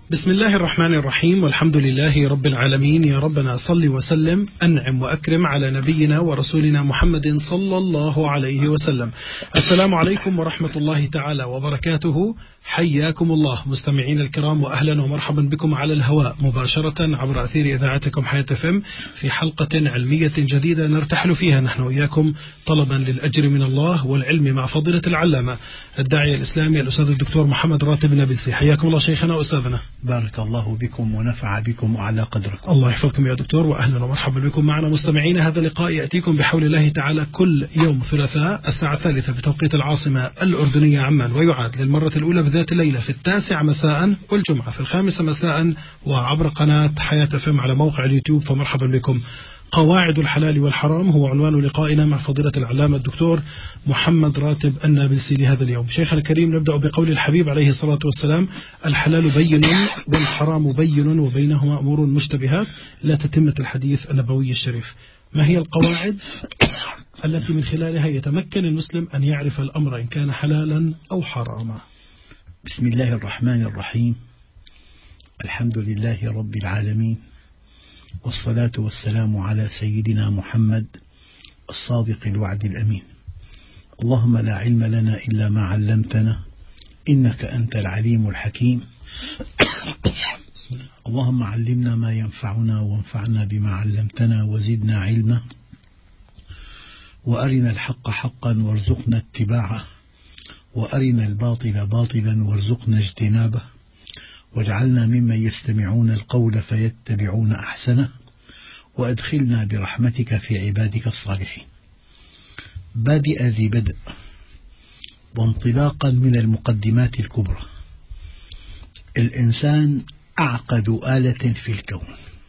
بسم الله الرحمن الرحيم، والحمد لله رب العالمين. يا ربنا صل وسلم أنعم وأكرم على نبينا ورسولنا محمد صلى الله عليه وسلم. السلام عليكم ورحمة الله تعالى وبركاته. حياكم الله مستمعين الكرام، وأهلا ومرحبا بكم على الهواء مباشرة عبر أثير إذاعتكم حياة FM في حلقة علمية جديدة نرتحل فيها نحن وإياكم طلبا للأجر من الله والعلم مع فضيلة العلامة الداعية الإسلامي الأستاذ الدكتور محمد راتب النابلسي. حياكم الله شيخنا وأستاذنا. بارك الله بكم ونفع بكم وعلى قدركم. الله يحفظكم يا دكتور، وأهلا ومرحبا بكم معنا مستمعين. هذا اللقاء يأتيكم بحول الله تعالى كل يوم ثلاثاء الساعة 3 بتوقيت العاصمة الأردنية عمان، ويعاد للمرة الأولى بذات الليلة في 9 مساء، والجمعة في 5 مساء، وعبر قناة حياة FM على موقع اليوتيوب. فمرحبا بكم. قواعد الحلال والحرام هو عنوان لقائنا مع فضيلة العلامة الدكتور محمد راتب النابلسي لهذا اليوم. شيخنا الكريم، نبدأ بقول الحبيب عليه الصلاة والسلام: الحلال بين والحرام بين وبينهما أمور مشتبهات. لا تتمة الحديث النبوي الشريف. ما هي القواعد التي من خلالها يتمكن المسلم أن يعرف الأمر إن كان حلالا أو حراما؟ بسم الله الرحمن الرحيم. الحمد لله رب العالمين، والصلاة والسلام على سيدنا محمد الصادق الوعد الأمين. اللهم لا علم لنا إلا ما علمتنا، إنك أنت العليم الحكيم. اللهم علمنا ما ينفعنا وانفعنا بما علمتنا وزدنا علما، وأرنا الحق حقا وارزقنا اتباعه، وأرنا الباطل باطلا وارزقنا اجتنابه، واجعلنا ممن يستمعون القول فيتبعون أحسنه، وأدخلنا برحمتك في عبادك الصالحين. بادئ ذي بدء، وانطلاقا من المقدمات الكبرى. الإنسان أعقد آلة في الكون،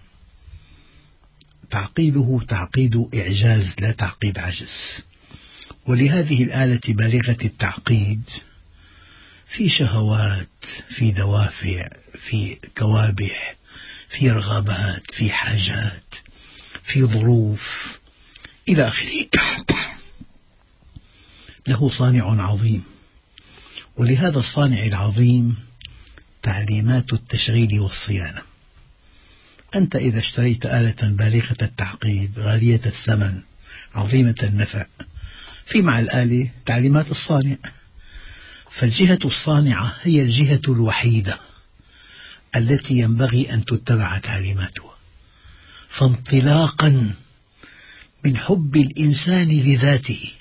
تعقيده تعقيد إعجاز لا تعقيد عجز. ولهذه الآلة بالغة التعقيد في شهوات، في دوافع، في كوابح، في رغبات، في حاجات، في ظروف إلى آخره. له صانع عظيم، ولهذا الصانع العظيم تعليمات التشغيل والصيانة. أنت إذا اشتريت آلة بالغة التعقيد غالية الثمن عظيمة النفع، في مع الآلة تعليمات الصانع، فالجهة الصانعة هي الجهة الوحيدة التي ينبغي أن تتبع تعليماتها. فانطلاقا من حب الإنسان لذاته،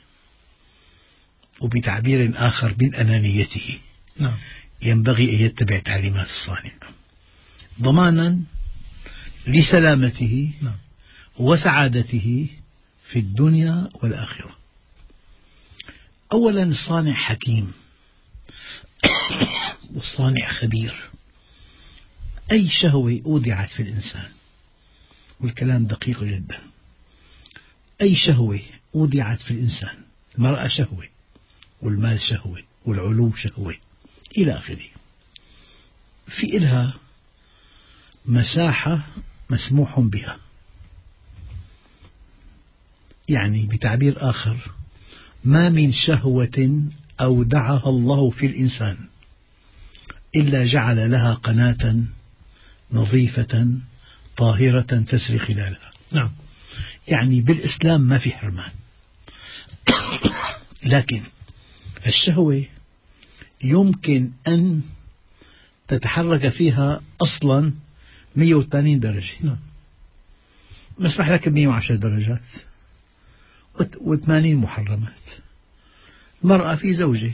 وبتعبير آخر من أنانيته، ينبغي أن يتبع تعليمات الصانع ضمانا لسلامته وسعادته في الدنيا والآخرة. أولا الصانع حكيم، والصانع خبير. أي شهوة أودعت في الإنسان، والكلام دقيق جدا، أي شهوة أودعت في الإنسان، المرأة شهوة، والمال شهوة، والعلو شهوة إلى آخره، في إلها مساحة مسموح بها. يعني بتعبير آخر، ما من شهوة أودعها الله في الإنسان إلا جعل لها قناة نظيفة طاهرة تسري خلالها. يعني بالإسلام ما في حرمان، لكن الشهوة يمكن أن تتحرك فيها أصلا 180 درجة، مسمح لك 110 درجات و80 محرمات. المرأة في زوجة،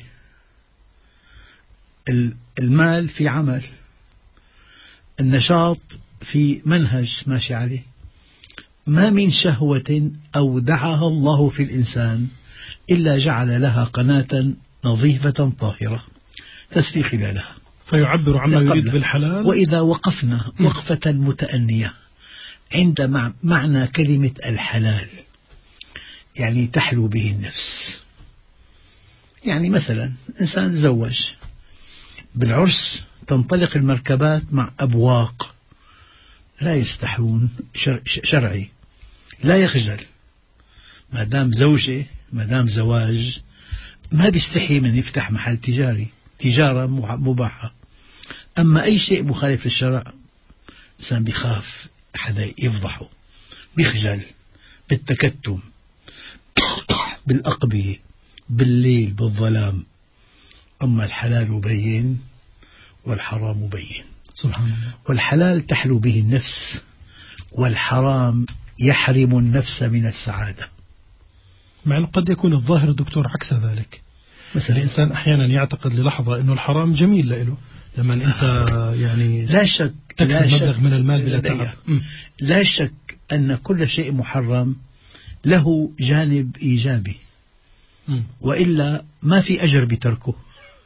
المال في عمل، النشاط في منهج ماشي عليه. ما من شهوة أودعها الله في الإنسان إلا جعل لها قناة نظيفة طاهرة تسري خلالها، فيعبر عما يريد بالحلال. وإذا وقفنا وقفة متأنية عند معنى كلمة الحلال، يعني تحلو به النفس. يعني مثلا إنسان تزوج، بالعرس تنطلق المركبات مع أبواق، لا يستحون، شرعي، لا يخجل، ما دام زوجة، ما دام زواج، ما بيستحي من يفتح محل تجاري، تجارة مباحة. أما أي شيء مخالف للشرع الإنسان بيخاف حدا يفضحه، بيخجل، بالتكتم، بالأقبية، بالليل، بالظلام. أما الحلال بين والحرام بين. سبحان الله. والحلال تحلو به النفس، والحرام يحرم النفس من السعادة. مع أنه قد يكون الظاهر دكتور عكس ذلك. مثلا الإنسان أحيانا يعتقد للحظة أنه الحرام جميل له، لما أنت يعني لا شك تكسب مبلغ من المال بلا تعب. لا شك أن كل شيء محرم له جانب إيجابي، وإلا ما في أجر بتركه.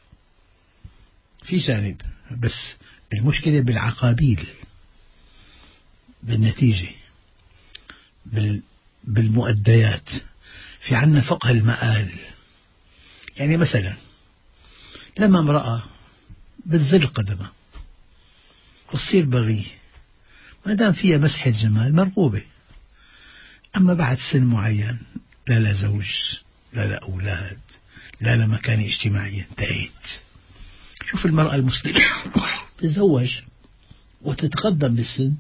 في جانب، بس المشكلة بالعقابيل، بالنتيجة، بالمؤديات. في عنا فقه المآل. يعني مثلا لما امرأة بتزل قدمها تصير بغي، ما دام فيها مسحة جمال مرغوبة. أما بعد سن معين، لا لزوج، لا لأولاد، لا لمكانة اجتماعية، انتهيت. شوف المرأة المسلمة تتزوج وتتقدم بالسن،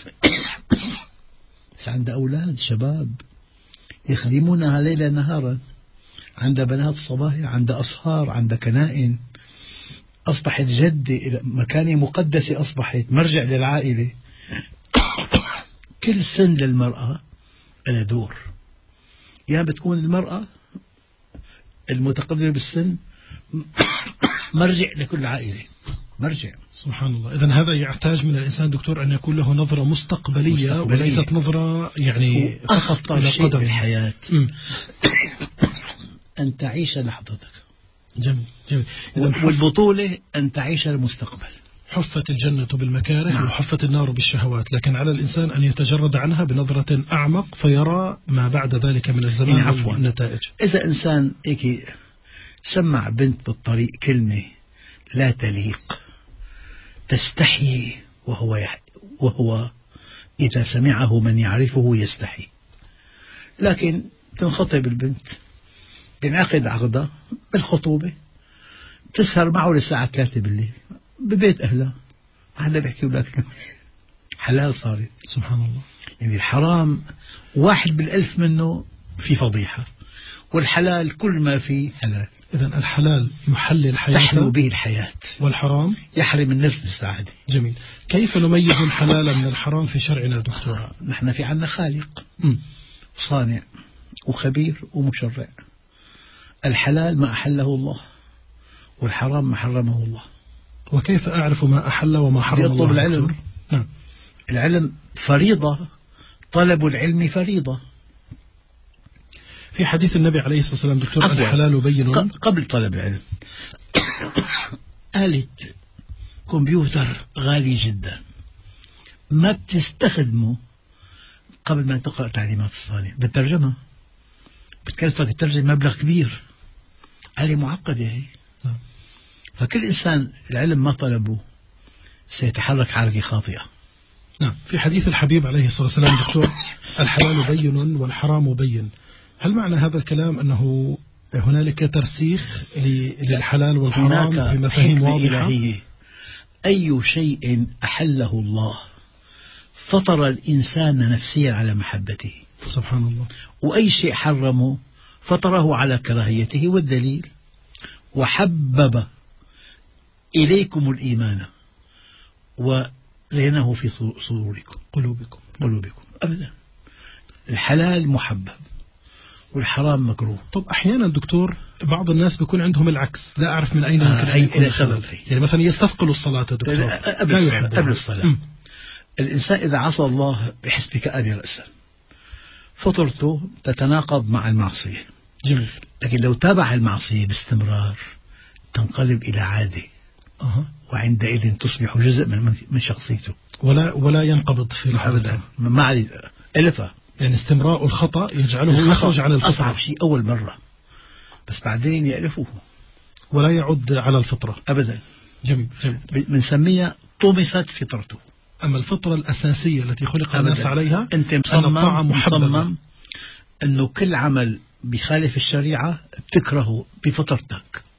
بس عندها أولاد شباب يخدمونها ليلا نهارا، عندها بنات صبايا، عندها أصهار، عندها كنائن، أصبحت جدة، مكانة مقدسة، أصبحت مرجع للعائلة. كل سن للمرأة لها دور. يعني بتكون المرأة المتقدمة بالسن مرجع لكل عائلة، مرجع. سبحان الله. إذن هذا يحتاج من الإنسان دكتور أن يكون له نظرة مستقبلية وليست نظرة يعني فقط إلى قدم الحياة. أن تعيش لحظتك. جميل جميل. والبطولة أن تعيش المستقبل. حفت الجنة بالمكاره وحفت النار بالشهوات، لكن على الإنسان أن يتجرد عنها بنظرة أعمق فيرى ما بعد ذلك من الزمان والنتائج. إذا إنسان هيك سمع بنت بالطريق كلمة لا تليق، تستحي، وهو إذا سمعه من يعرفه يستحي، لكن تنخطب البنت، ينعقد عقدها بالخطوبة، تسهر معه للساعة 3 بالليل ببيت أهلها، هلا بيحكي لك حلال صارت. سبحان الله. يعني الحرام 1/1000 منه في فضيحة، والحلال كل ما فيه حلال. إذن الحلال يحلل الحياة، تحلو به الحياة، والحرام يحرم النفس بالسعادة. جميل. كيف نميز الحلال من الحرام في شرعنا دكتور؟ نحن في عنا خالق صانع وخبير ومشرع. الحلال ما أحله الله، والحرام ما حرمه الله. وكيف أعرف ما أحل وما حرم الله؟ يطلب العلم. العلم فريضة، طلب العلم فريضة. في حديث النبي عليه الصلاة والسلام دكتور الحلال بين. قبل طلب العلم آلة كمبيوتر غالي جدا ما بتستخدمه قبل ما تقرأ تعليمات الصانع، بالترجمة بتكلفك الترجمة مبلغ كبير، آلة معقدة هي. فكل إنسان العلم ما طلبه سيتحرك حركة خاطئة. نعم. في حديث الحبيب عليه الصلاة والسلام دكتور الحلال بين والحرام بين، هل معنى هذا الكلام أنه هنالك ترسيخ للحلال والحرام بمفاهيم واضحة؟ أي شيء أحله الله فطر الإنسان نفسيا على محبته. سبحان الله. وأي شيء حرمه فطره على كراهيته، والدليل وحبب إليكم الإيمان وزينه في صدوركم قلوبكم. أبدا، الحلال محبب والحرام مكروه. طب أحيانا دكتور بعض الناس بيكون عندهم العكس، لا أعرف من أين يمكن أن يكون السبب. يعني مثلا يستثقلوا الصلاة دكتور قبل الصلاة. الإنسان إذا عصى الله بحس بكآبة رأسا، فطرته تتناقض مع المعصية. جميل. لكن لو تابع المعصية باستمرار تنقلب إلى عادة، وعندئذ تصبح جزء من شخصيته، ولا ينقبض في أبدا. ما عاد ألفة. يعني استمراء الخطأ يجعله يخرج عن الفطرة. أصعب شيء أول مرة، بس بعدين يألفه ولا يعود على الفطرة أبدا. جميل. بنسميها طمست فطرته. أما الفطرة الأساسية التي خلق الناس عليها، أنت مصمم أنه كل عمل بخالف الشريعة بتكرهه بفطرتك.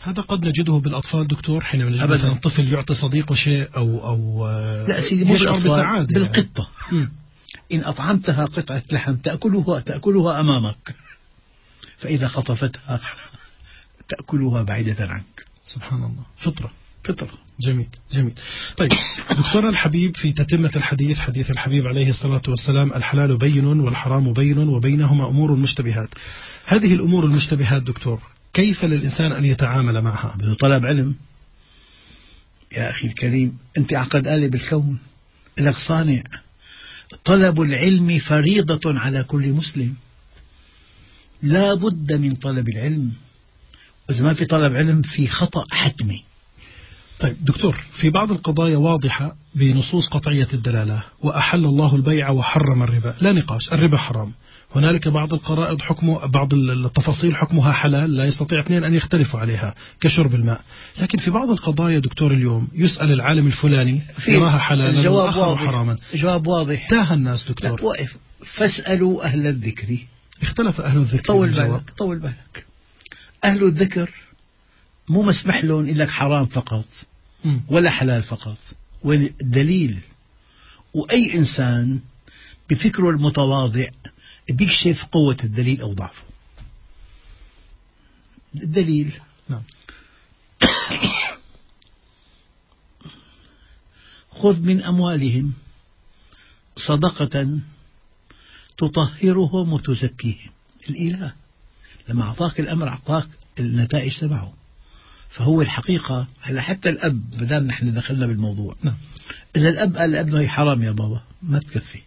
هذا قد نجده بالأطفال دكتور، حينما نجد مثلا طفل يعطي صديقه شيء أو لا سيدي، مش بسعادة بالقطة يعني. إن أطعمتها قطعة لحم تأكلها أمامك، فإذا خطفتها تأكلها بعيدة عنك. سبحان الله، فطرة. جميل. طيب دكتور الحبيب، في تتمة الحديث، حديث الحبيب عليه الصلاة والسلام: الحلال بين والحرام بين وبينهما أمور مشتبهات. هذه الأمور المشتبهات دكتور، كيف للإنسان أن يتعامل معها؟ بطلب علم يا أخي الكريم، أنت عقد آلة بالكون، لك صانع. طلب العلم فريضة على كل مسلم، لا بد من طلب العلم، وإذا ما في طلب علم في خطأ حتمي. طيب دكتور، في بعض القضايا واضحة بنصوص قطعية الدلالة: وأحل الله البيع وحرم الربا، لا نقاش، الربا حرام. هنالك بعض القرائض بعض التفاصيل حكمها حلال، لا يستطيع اثنين أن يختلفوا عليها كشرب الماء. لكن في بعض القضايا دكتور اليوم يسأل العالم الفلاني يراها حلالا والآخر حراما. الجواب واضح. تاه الناس دكتور. وقف، فاسألوا أهل الذكر. اختلف أهل الذكر. طول بالك. أهل الذكر مو مسمح لهم إلا حرام فقط ولا حلال فقط، والدليل. وأي إنسان بفكره المتواضع بيكشف قوة الدليل أو ضعفه. الدليل نعم. خذ من أموالهم صدقة تطهرهم وتزكيهم. الإله لما أعطاك الأمر أعطاك النتائج تبعه، فهو الحقيقة. هلا حتى الأب، مدام نحن دخلنا بالموضوع، إذا الأب قال لابنه هي حرام يا بابا، ما تكفي.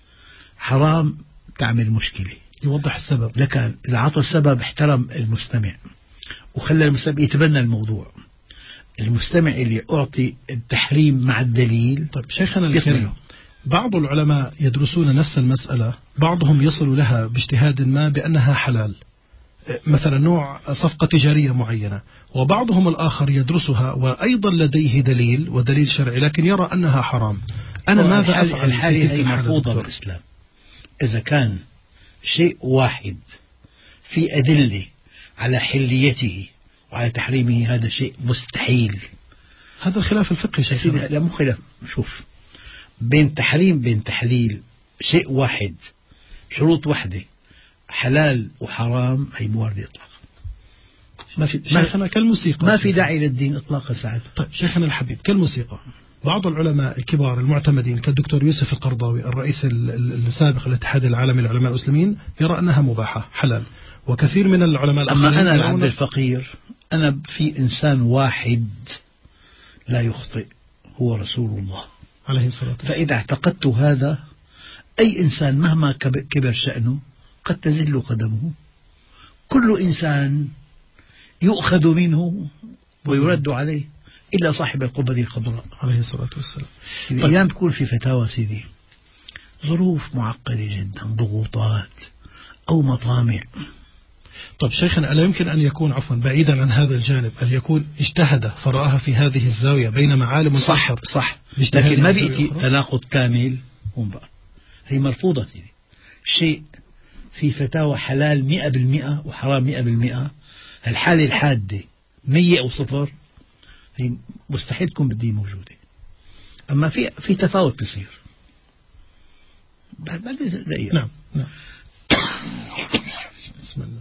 حرام تعمل مشكلة، يوضح السبب. لكن إذا عطى السبب احترم المستمع وخلى المستمع يتبنى الموضوع. المستمع اللي أعطي التحريم مع الدليل. طيب شيخنا الكريم، بعض العلماء يدرسون نفس المسألة، بعضهم يصل لها باجتهاد ما بأنها حلال، مثلا نوع صفقة تجارية معينة، وبعضهم الآخر يدرسها وأيضا لديه دليل ودليل شرعي لكن يرى أنها حرام. أنا ماذا أفعل؟ الحالة هي مرفوضة بالإسلام. إذا كان شيء واحد في أدلة على حليته وعلى تحريمه، هذا شيء مستحيل. هذا الخلاف الفقهي شيخنا. لا مو خلاف. شوف، بين تحريم بين تحليل شيء واحد، شروط واحدة، حلال وحرام، هي مو واردة إطلاقا. ما في شيخنا كالموسيقى، ما في داعي للدين إطلاقا ساعتها. طيب شيخنا الحبيب، كالموسيقى، بعض العلماء الكبار المعتمدين كالدكتور يوسف القرضاوي الرئيس السابق للاتحاد العالمي للعلماء المسلمين يرى أنها مباحة حلال، وكثير من العلماء الآخرين. أما أنا العبد الفقير، أنا في إنسان واحد لا يخطئ، هو رسول الله عليه الصلاة والسلام. فإذا اعتقدت هذا، أي إنسان مهما كبر شأنه قد تزل قدمه. كل إنسان يؤخذ منه ويرد عليه إلا صاحب القبة الخضراء عليه الصلاة والسلام. طيب. أيام تكون في فتاوى سيدي ظروف معقدة جدا، ضغوطات أو مطامع. طب شيخنا، ألا يمكن أن يكون عفوا بعيدا عن هذا الجانب، أن يكون اجتهد فرآها في هذه الزاوية بين معالم صح لكن ما بيأتي تناقض كامل. هم بقى هي مرفوضة سيدي. شيء في فتاوى حلال 100% وحرام 100%، الحالة الحادة 100 أو 0 هي مستحيل تكون بالدين موجودة. أما في تفاوت بصير. بعد دقيقة. نعم. بسم الله.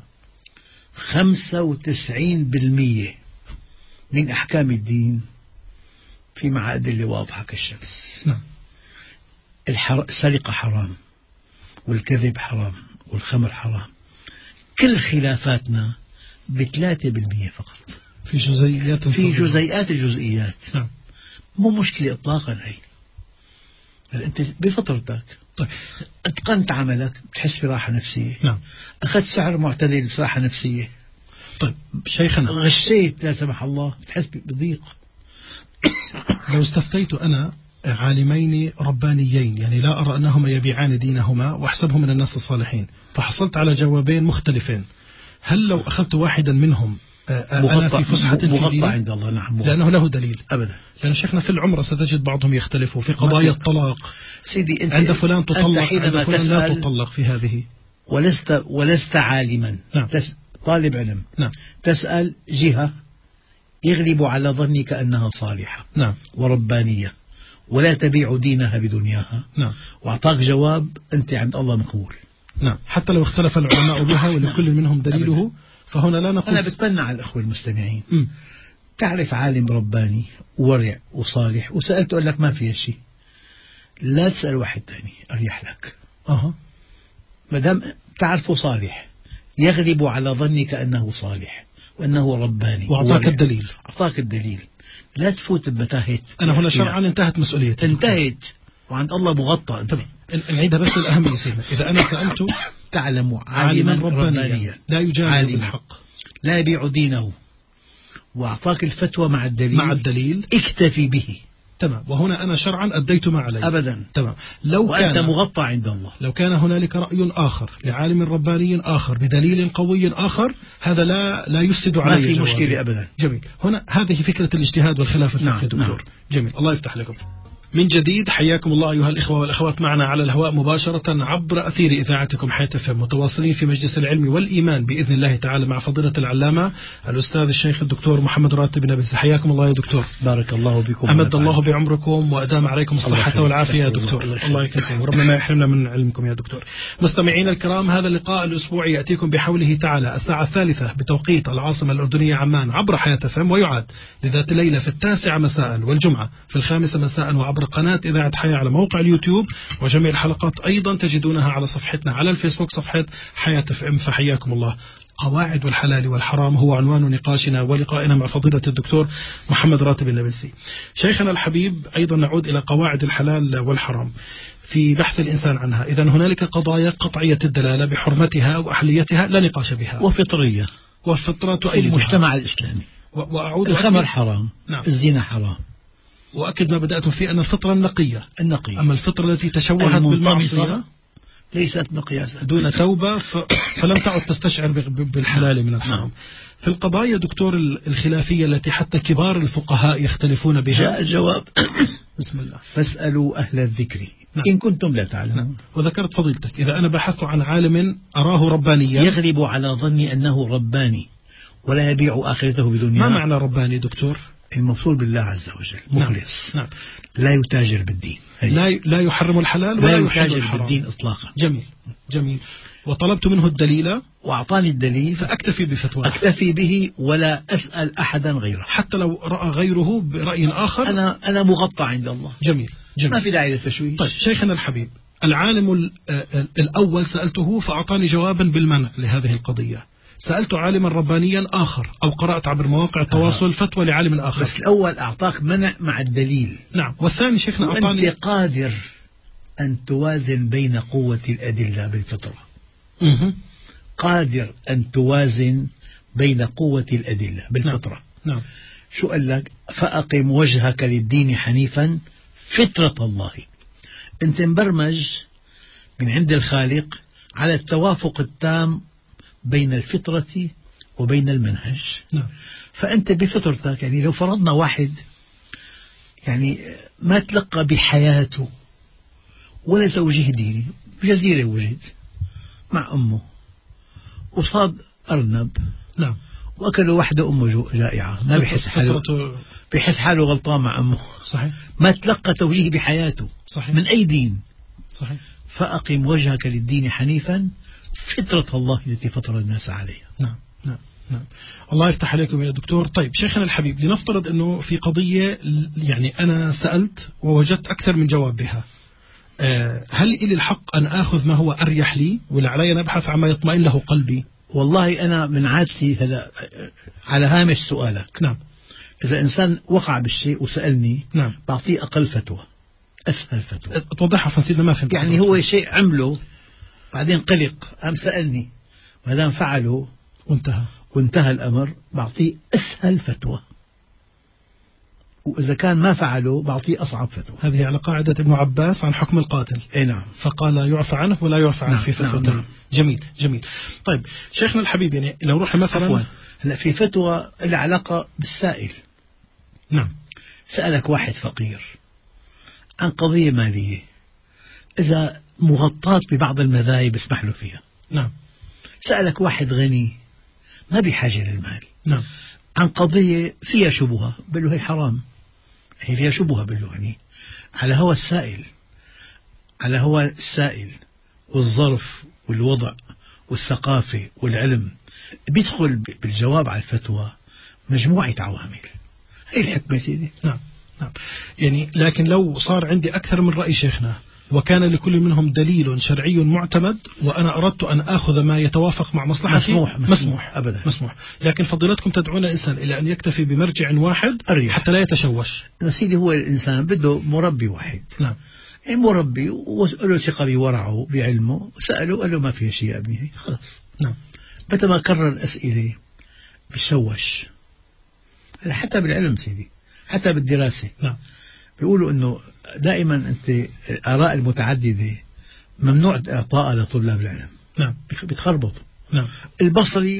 95% من أحكام الدين في مع أدلة واضحة كالشمس. نعم. السرقة حرام، والكذب حرام، والخمر حرام. كل خلافاتنا ب3% فقط، في جزئيات الجزئيات. نعم. مو مشكلة إطلاقا. هي أنت بفطرتك طيب اتقنت عملك بتحس براحة نفسية. نعم. أخذت سعر معتدل براحة نفسية. طيب شيخنا، غشيت لا سمح الله بتحس بضيق. لو استفتيت أنا عالمين ربانيين، يعني لا أرى أنهما يبيعان دينهما وأحسبهم من الناس الصالحين، فحصلت على جوابين مختلفين، هل لو أخذت واحدا منهم أنا في فسحة مغطى عند الله؟ نعم، لأنه له دليل أبدا. لأن شيخنا في العمرة ستجد بعضهم يختلفوا في قضايا الطلاق. سيدي عند فلان تطلق، عند فلان لا تطلق في هذه. ولست عالما. نعم. طالب علم. نعم. تسأل جهة يغلب على ظنك أنها صالحة نعم وربانية ولا تبيع دينها بدنياها، نعم وأعطاك جواب أنت عند الله مقبول. نعم، حتى لو اختلف العلماء بها ولكل منهم دليله، فهنا لا نقول. أنا بتمنى على الأخوة المستمعين تعرف عالم رباني ورع وصالح وسألته قال لك ما فيها شيء، لا تسأل واحد ثاني أريح لك. ما دام تعرفه صالح يغلب على ظنك أنه صالح وأنه رباني وأعطاك الدليل، أعطاك الدليل، لا تفوت بمتاهة. أنا هنا شرعا انتهت مسؤوليتي، انتهت وعند الله مغطى. نعيدها بس للأهم يا سيدنا. إذا أنا سألت تعلم عالما ربانيا لا يجامل بالحق لا يبيع دينه وأعطاك الفتوى مع الدليل اكتفي به. تمام. وهنا أنا شرعا أديت ما علي أبدا. تمام. وأنت مغطى عند الله. لو كان هنالك رأي آخر لعالم رباني آخر بدليل قوي آخر، هذا لا يفسد علي، ما في مشكلة أبدا. جميل. هنا هذه فكرة الاجتهاد والخلاف الفقهي. دكتور نعم. جميل، الله يفتح لكم. من جديد حياكم الله أيها الإخوة والأخوات معنا على الهواء مباشرة عبر أثير إذاعتكم حياة FM، متواصلين في مجلس العلم والإيمان بإذن الله تعالى مع فضيلة العلامة الأستاذ الشيخ الدكتور محمد راتب نابلسي. حياكم الله يا دكتور. بارك الله بكم، أمد الله بعمركم وأدام عليكم الصحة والعافية يا دكتور. الله يكرمكم وربنا ما يحرمنا من علمكم يا دكتور. مستمعين الكرام، هذا اللقاء الأسبوعي يأتيكم بحوله تعالى الساعة 3 بتوقيت العاصمة الأردنية عمان عبر حياة FM، ويعاد لذات الليلة في 9 مساء والجمعة في 5 مساء وعبر قناة إذاعة حياة على موقع اليوتيوب، وجميع الحلقات أيضا تجدونها على صفحتنا على الفيسبوك صفحة حياة FM. فحياكم الله. قواعد الحلال والحرام هو عنوان نقاشنا ولقائنا مع فضيلة الدكتور محمد راتب النابلسي. شيخنا الحبيب، أيضا نعود إلى قواعد الحلال والحرام في بحث الإنسان عنها. إذن هنالك قضايا قطعية الدلالة بحرمتها وأحليتها لا نقاش بها، وفطرية، والفطرة في المجتمع الإسلامي. وأعود الخمر حرام. نعم. الزنا حرام. وأكد ما بدأتم فيه أن الفطرة النقية. أما الفطرة التي تشوهت بالمعصية ليست مقياسا دون توبة فلم تعد تستشعر بالحلال من الحرام. في القضايا دكتور الخلافية التي حتى كبار الفقهاء يختلفون بها، جاء الجواب بسم الله فاسألوا أهل الذكر إن كنتم لا تعلمون. وذكرت فضيلتك إذا أنا بحثت عن عالم أراه ربانيا يغلب على ظني أنه رباني ولا يبيع آخرته بدنيا. ما معنى رباني دكتور؟ الموصول بالله عز وجل، مخلص. نعم. لا يتاجر بالدين، لا يحرم الحلال ولا يتاجر بالدين إطلاقا. جميل. وطلبت منه الدليل وأعطاني الدليل فأكتفي بفتواه، أكتفي به ولا أسأل أحدا غيره، حتى لو رأى غيره برأي آخر أنا مغطى عند الله. جميل. ما في داعي للتشويش. طيب شيخنا الحبيب، العالم الأول سألته فأعطاني جوابا بالمنع لهذه القضية. سألت عالما ربانيا آخر أو قرأت عبر مواقع التواصل فتوى لعالم آخر. بس الأول أعطاك منع مع الدليل. نعم. والثاني شيخنا أعطاني وأنت قادر أن توازن بين قوة الأدلة بالفطرة. قادر أن توازن بين قوة الأدلة بالفطرة. نعم. شو قال لك؟ فأقم وجهك للدين حنيفا فطرة الله. أنت مبرمج من عند الخالق على التوافق التام بين الفطرة وبين المنهج. نعم. فأنت بفطرتك، يعني لو فرضنا واحد يعني ما تلقى بحياته ولا توجيه ديني، بجزيرة وجد مع أمه وصاد أرنب. نعم. وأكلوا واحدة أمه جائعة، ما بيحس حاله غلطان مع أمه. صحيح. ما تلقى توجيه بحياته. صحيح. من أي دين. صحيح. فأقم وجهك للدين حنيفا فطرة الله التي فطر الناس عليها. نعم. الله يفتح عليكم يا دكتور. طيب شيخنا الحبيب، لنفترض أنه في قضية يعني أنا سألت ووجدت أكثر من جواب بها، هل إلي الحق أن أخذ ما هو أريح لي ولا علي أن أبحث عما يطمئن له قلبي؟ والله أنا من عادتي هذا على هامش سؤالك. نعم. إذا إنسان وقع بالشيء وسألني، نعم، بعطيه أقل فتوى، أسهل فتوى. توضحها فسيدنا ما فهمت. يعني هو شيء عمله بعدين قلق قام سألني، ما دام فعله وانتهى الأمر بعطيه أسهل فتوى، وإذا كان ما فعله بعطيه أصعب فتوى. هذه على قاعدة ابن عباس عن حكم القاتل. أي نعم. فقال يعفى عنه ولا يعفى عنه. نعم. في فتوى. نعم. جميل. طيب شيخنا الحبيب، يعني لو روح مثلا هلا في فتوى لها علاقة بالسائل. نعم. سألك واحد فقير عن قضية مالية، إذا مغطاة ببعض المذاهب اسمح له فيها. نعم. سألك واحد غني ما بحاجة للمال. نعم. عن قضية فيها شبهة، بقول له هي حرام، هي فيها شبهة، بقول له يعني على هوى السائل، على هوى السائل والظرف والوضع والثقافة والعلم، بيدخل بالجواب على الفتوى مجموعة عوامل. هي الحكمة سيدي. نعم نعم. يعني لكن لو صار عندي أكثر من رأي شيخنا وكان لكل منهم دليل شرعي معتمد وأنا أردت أن أخذ ما يتوافق مع مصلحتي، مسموح أبدا، مسموح. لكن فضيلتكم تدعون الإنسان إلى أن يكتفي بمرجع واحد حتى لا يتشوش. سيدي هو الإنسان بده مربي واحد. نعم. مربي وله ثقة بورعه بعلمه، سأله قال له ما فيها شيء يا ابني، خلاص. نعم. متى ما كرر الأسئلة بيشوش. حتى بالعلم سيدي، حتى بالدراسة. نعم. بيقولوا انه دائما انت الآراء المتعددة ممنوع اعطائها لطلاب العلم. نعم. بيتخربطوا. نعم. البصري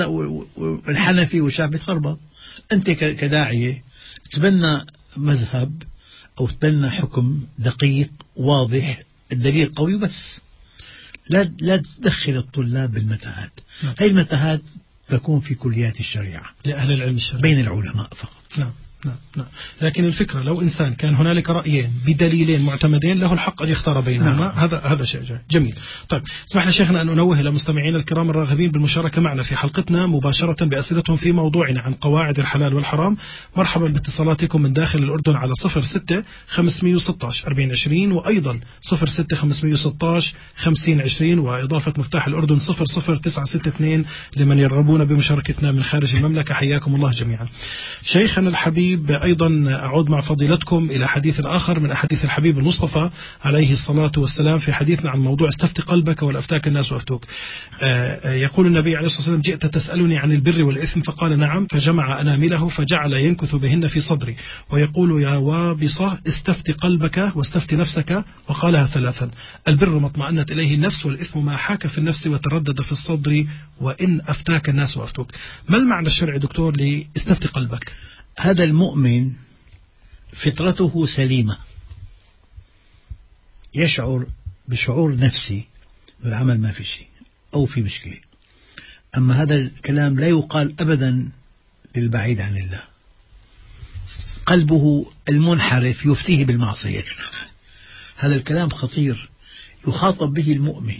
والحنفي والشافعي بيتخربط. انت كداعية تبنى مذهب او تبنى حكم دقيق واضح الدليل قوي، بس لا تدخل الطلاب بالمتاهات. نعم. هذه المتاهات تكون في كليات الشريعة لأهل العلم الشرعي بين العلماء فقط. نعم. نعم. نعم. لكن الفكرة لو إنسان كان هنالك رأيين بدليلين معتمدين له الحق أن يختار بينهما. نعم. هذا شيء جميل. طيب اسمح لي شيخنا أن أنوه إلى مستمعينا الكرام الراغبين بالمشاركة معنا في حلقتنا مباشرة بأسئلتهم في موضوعنا عن قواعد الحلال والحرام. مرحبا باتصالاتكم من داخل الأردن على 06 516 4020 وأيضا 06 516 5020 وإضافة مفتاح الأردن 00962 لمن يرغبون بمشاركتنا من خارج المملكة. حياكم الله جميعا. شيخنا الحبيب أيضا أعود مع فضيلتكم إلى حديث آخر من أحاديث الحبيب المصطفى عليه الصلاة والسلام في حديثنا عن موضوع استفت قلبك والأفتاك الناس وأفتوك. يقول النبي عليه الصلاة والسلام: جئت تسألني عن البر والإثم؟ فقال: نعم. فجمع أنامله فجعل ينكث بهن في صدري ويقول: يا وابصة استفت قلبك واستفت نفسك، وقالها 3: البر ما اطمأنت إليه النفس، والإثم ما حاك في النفس وتردد في الصدر، وإن أفتاك الناس وأفتوك. ما المعنى الشرعي دكتور لاستفت قلبك؟ هذا المؤمن فطرته سليمة، يشعر بشعور نفسي بالعمل ما في شيء أو في مشكلة. أما هذا الكلام لا يقال أبدا للبعيد عن الله. قلبه المنحرف يفتيه بالمعصية. هذا الكلام خطير، يخاطب به المؤمن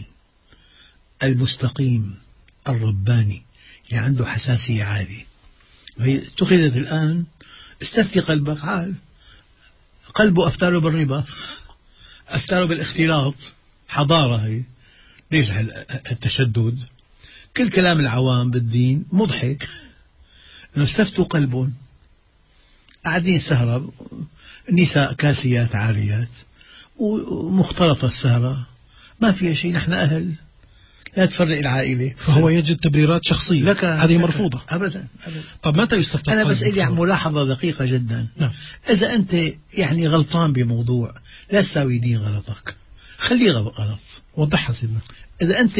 المستقيم الرباني اللي عنده حساسية عالية. اتخذت الآن استفتي قلبك، عال قلبه أفتاره بالربا، أفتاره بالاختلاط، حضارة هي. ليش التشدد؟ كل كلام العوام بالدين مضحك، إنه استفتوا قلبهم، قاعدين سهرة، النساء كاسيات عاريات ومختلطة السهرة، ما فيها شيء، نحن أهل، لا تفرق العائلة. فهو يجد تبريرات شخصية هذه مرفوضة أبدا. طب متى يستفتى؟ أنا بس إلي ملاحظة دقيقة جدا. نعم. إذا أنت يعني غلطان بموضوع لا تساوي دين غلطك، خليه غلط، وضحها سيدنا. إذا أنت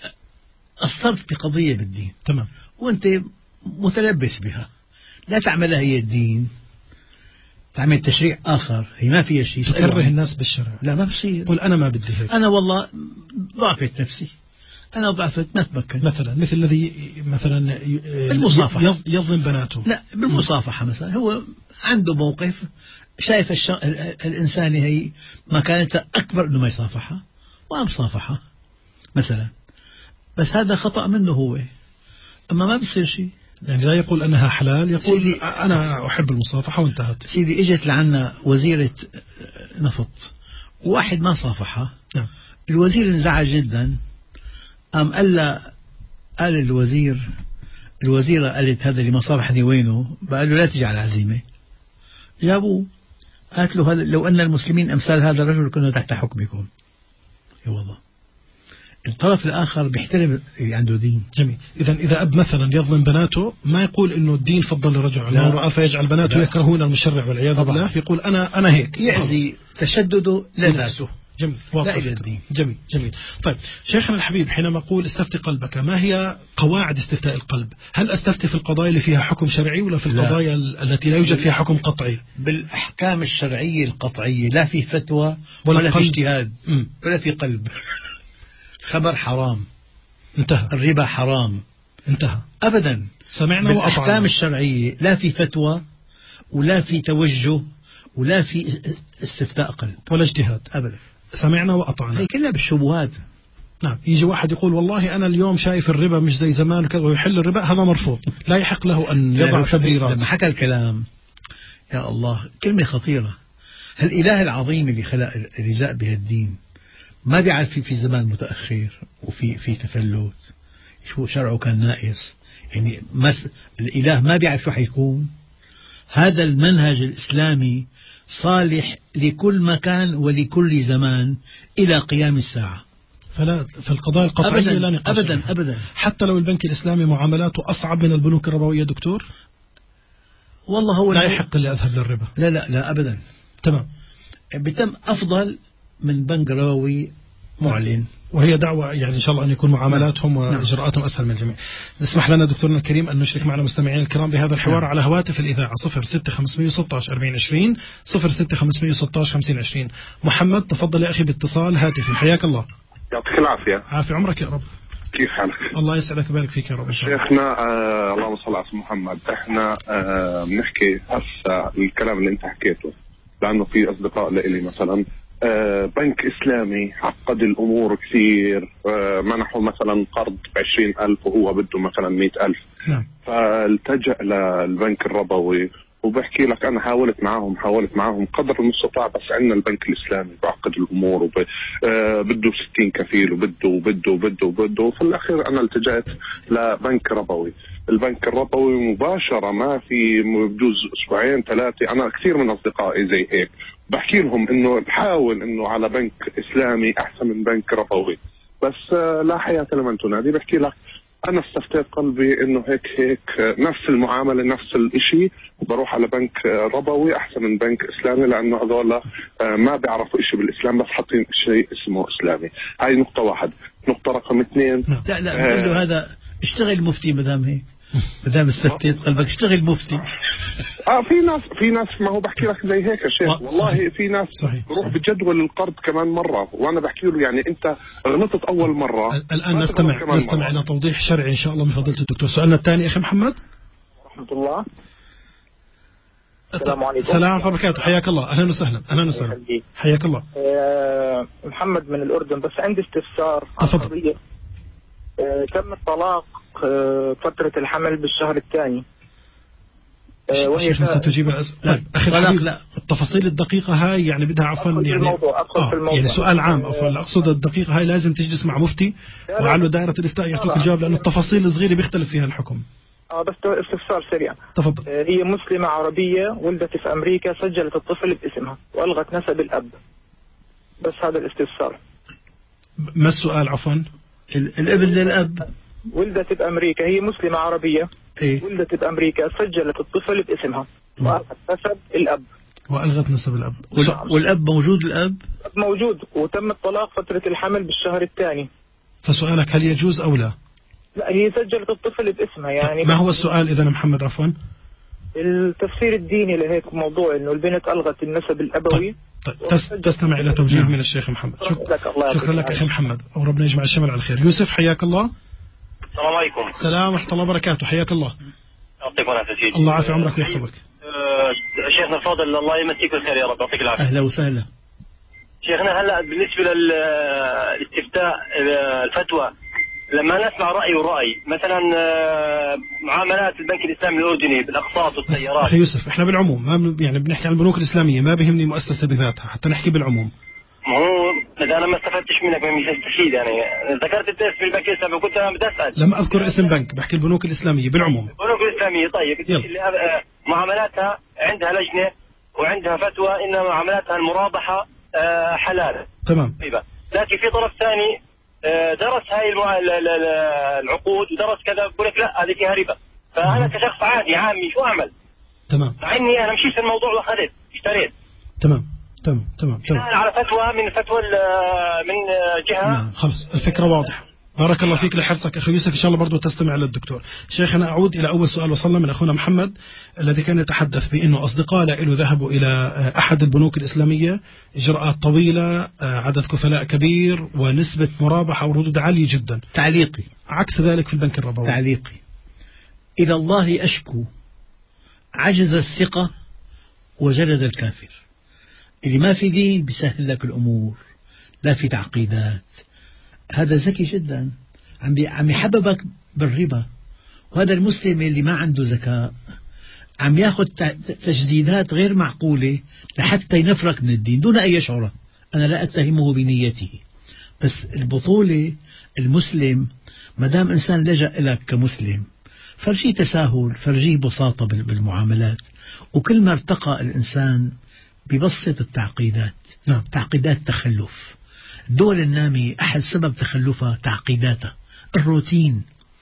أصرت بقضية بالدين تمام وأنت متلبس بها، لا تعملها هي الدين، تعمل تشريع آخر هي ما فيها شيء، تكره الناس بالشرع. لا ما بصير. قل أنا ما بدي هيك، أنا والله ضعفت نفسي، أنا ضعفت ما تمكن. مثلا مثل الذي مثلا المصافحة يظلم بناته. لا بالمصافحة مثلا، هو عنده موقف شايف الإنسان هي مكانته أكبر إنه ما يصافحها وقام صافحها مثلا، بس هذا خطأ منه هو، أما ما بصير شيء. يعني لا يقول أنها حلال، يقول أنا أحب المصافحة وانتهت. سيدي إجت لعنا وزيرة نفط وواحد ما صافحها. نعم. الوزير انزعج جدا، قام قال الوزيرة قالت هذا اللي ما صافحني وينه؟ قال له لا تجي على العزيمة. جابوه، قالت له لو أن المسلمين أمثال هذا الرجل كنا تحت حكمكم. يا والله الطرف الآخر بيحترم عنده دين. جميل. إذا أب مثلا يظلم بناته ما يقول إنه الدين فضل الرجل على المرأة فيجعل بناته يكرهون المشرع والعياذ بالله، يقول أنا هيك، يعزي تشدده لذاته. جميل. لا إلى الدين. جميل. طيب شيخنا الحبيب، حينما أقول استفتي قلبك، ما هي قواعد استفتاء القلب؟ هل أستفتي في القضايا اللي فيها حكم شرعي ولا في القضايا التي لا يوجد فيها حكم قطعي؟ بالأحكام الشرعية القطعية، لا في فتوى ولا في اجتهاد ولا في قلب. الخمر حرام، انتهى. الربا حرام، انتهى. أبدا. سمعنا وأطعنا. بالأحكام الشرعية لا في فتوى ولا في توجه ولا في استفتاء قلب ولا اجتهاد أبدا. سمعنا وأطعنا. هي كلها بالشبهات. نعم. يجي واحد يقول والله أنا اليوم شايف الربا مش زي زمان وكذا ويحل الربا، هذا مرفوض، لا يحق له أن يضع تبريرات. لما حكى الكلام يا الله كلمة خطيرة. الإله العظيم اللي خلق اللي جاء بهالدين ما بيعرف في زمان متأخر وفي تفلت، شو شرعه كان ناقص يعني الإله ما بيعرف شو حيكون. هذا المنهج الإسلامي صالح لكل مكان ولكل زمان إلى قيام الساعة. فلا في القضايا القطعية لا نقاش أبدا أبدا. حتى لو البنك الإسلامي معاملاته أصعب من البنوك الربوية دكتور، والله هو لا يحق لي أذهب للربا. لا أبدا. تمام. بتم أفضل من بنك ربوي معلن، وهي دعوة يعني إن شاء الله أن يكون معاملاتهم وإجراءاتهم أسهل من الجميع. اسمح لنا دكتورنا الكريم أن نشرك معنا مستمعين الكرام بهذا الحوار على هواتف الإذاعة 06516 06516 محمد تفضل يا أخي باتصال هاتفي، حياك الله. يعطيك العافية. عافية عمرك يا رب. كيف حالك؟ الله يسعدك ويبارك فيك يا رب. شيخنا اللهم صل على محمد. احنا بنحكي هسه الكلام اللي انت حكيته، لأنه في أصدقاء لإلي مثلا بنك إسلامي عقد الأمور كثير، منحوا مثلا قرض 20,000 وهو بده مثلا 100,000. نعم. فالتجأ للبنك الربوي، وبحكي لك أنا حاولت معهم قدر المستطاع، بس عندنا البنك الإسلامي بعقد الأمور بده 60 كفيل وبده وفي الأخير أنا التجأت لبنك ربوي. البنك الربوي مباشرة ما في بجوز أسبوعين 3 أنا كثير من أصدقائي زي هيك بحكي لهم إنه بحاول إنه على بنك إسلامي أحسن من بنك ربوي، بس لا حياة لمن تنادي. بحكي لك أنا استفتيت قلبي إنه هيك نفس المعاملة نفس الإشي، وبروح على بنك ربوي أحسن من بنك إسلامي، لأنه هذول ما بيعرفوا إشي بالإسلام بس حاطين شيء اسمه إسلامي. هاي نقطة واحد. نقطة رقم 2 لا بقول له هذا اشتغل مفتي مدام هيك، مدام استفتيت قلبك اشتغل مفتي. في ناس ما هو بحكي لك زي هيك يا شيخ والله. في ناس بروح بجدول القرض كمان مرة، وانا بحكي له يعني انت غلطت اول مرة. الان نستمع الى توضيح شرعي ان شاء الله من فضيلة الدكتور. سؤالنا الثاني اخي محمد. ورحمة الله. السلام عليكم. السلام ورحمة الله وبركاته. حياك الله. اهلا وسهلا. حياك الله. محمد من الاردن، بس عندي استفسار عن قضية. تم الطلاق فترة الحمل بالشهر الثاني، وهي ستجيب لا أخي الحبيب، لا التفاصيل الدقيقة هاي يعني بدها عفوا يعني أدخل في الموضوع. يعني سؤال عام عفوا أقصد الدقيقة هاي لازم تجلس مع مفتي وعلى دائرة الإفتاء يعطوك الجواب، لأنه التفاصيل الصغيرة بيختلف فيها الحكم. بس استفسار سريع. تفضل. هي مسلمة عربية ولدت في أمريكا، سجلت الطفل باسمها وألغت نسب الأب، بس هذا الاستفسار. ما السؤال عفوا؟ الابن للأب. ولدت بأمريكا، هي مسلمة عربية. ولدت بأمريكا، سجلت الطفل باسمها وألغت نسب الأب. والأب موجود. الأب موجود وتم الطلاق فترة الحمل بالشهر الثاني. فسؤالك هل يجوز أو لا؟ لا هي سجلت الطفل باسمها يعني. ما هو السؤال إذا محمد عفوا؟ التفسير الديني لهيك موضوع إنه البنت ألغت النسب الأبوي. طيب. تستمع إلى توجيه من الشيخ محمد. شكرا لك أخي محمد، وربنا يجمع الشمل على الخير. يوسف حياك الله. السلام عليكم. السلام ورحمة الله وبركاته. حياك الله. يعطيكم العافية سيدي. الله يعافي عمرك ويحفظك. شيخنا الفاضل الله يمسيك بالخير يا رب، يعطيك العافية. أهلا وسهلا. شيخنا هلا بالنسبة للاستفتاء الفتوى، لما نسمع رأي ورأي مثلا معاملات البنك الإسلامي الأردني بالأقساط والسيارات. أخي يوسف احنا بالعموم ما يعني بنحكي عن البنوك الإسلامية، ما بيهمني مؤسسة بذاتها، حتى نحكي بالعموم. ما هو إذا أنا ما استفدتش منك مش هستفيد يعني. ذكرت أنت اسم البنك الإسلامي وكنت أنا بدي أسأل. لم أذكر اسم بنك، بحكي البنوك الإسلامية بالعموم. البنوك الإسلامية طيب اللي معاملاتها عندها لجنة وعندها فتوى إن معاملاتها المرابحة حلال. تمام. طيب. لكن في طرف ثاني درس هاي العقود ودرس كذا بقول لك لا هذه فيها ربا، فأنا كشخص عادي عامي شو أعمل؟ تمام. مع إني أنا مشيت في الموضوع وأخذت اشتريت. تمام. على فتوى من جهة. نعم خلص الفكرة واضحة. بارك الله فيك لحرصك أخي يوسف، إن شاء الله برضو تستمع للدكتور. شيخنا أعود إلى أول سؤال وصلنا من أخونا محمد الذي كان يتحدث بأنه أصدقاء له ذهبوا إلى أحد البنوك الإسلامية، إجراءات طويلة، عدد كفلاء كبير، ونسبة مرابحة وردود عالية جدا. تعليقي عكس ذلك في البنك الربوي. تعليقي: إلى الله أشكو عجز الثقة وجلد الكافر. اللي ما في دين بيسهل لك الأمور، لا في تعقيدات. هذا ذكي جدا، عم يحببك بالربا. وهذا المسلم اللي ما عنده ذكاء عم ياخذ تجديدات غير معقولة لحتى ينفرك من الدين دون أن يشعر. أنا لا أتهمه بنيته، بس البطولة المسلم ما دام إنسان لجأ لك كمسلم، فرجيه تساهل، فرجيه بساطة بالمعاملات. وكل ما ارتقى الإنسان ببسط التعقيدات. نعم. تعقيدات تخلف. الدول النامية أحد سبب تخلفها تعقيداتها، الروتين.